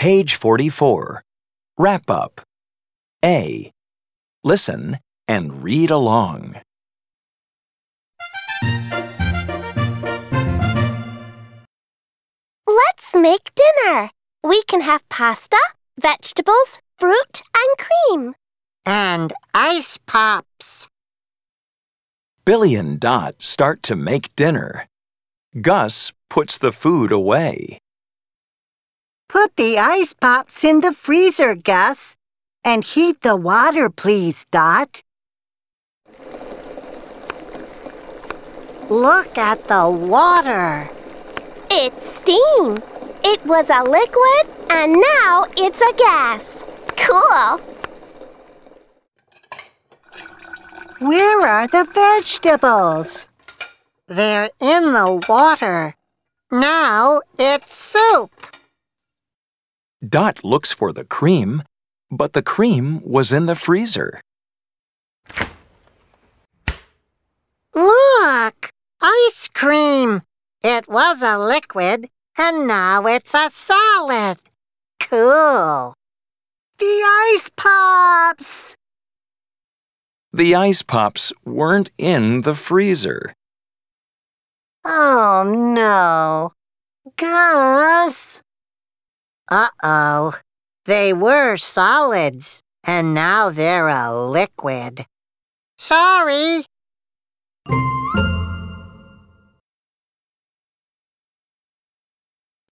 Page 44. Wrap up. A. Listen and read along. Let's make dinner. We can have pasta, vegetables, fruit, and cream. And ice pops. Billy and Dot start to make dinner. Gus puts the food away. Put the ice pops in the freezer, Gus. And heat the water, please, Dot. Look at the water. It's steam. It was a liquid, and now it's a gas. Cool. Where are the vegetables? They're in the water. Now it's soup. Dot looks for the cream, but the cream was in the freezer. Look! Ice cream! It was a liquid, and now it's a solid. Cool. The ice pops! The ice pops weren't in the freezer. Oh, no. Gus! Uh-oh. They were solids, and now they're a liquid. Sorry.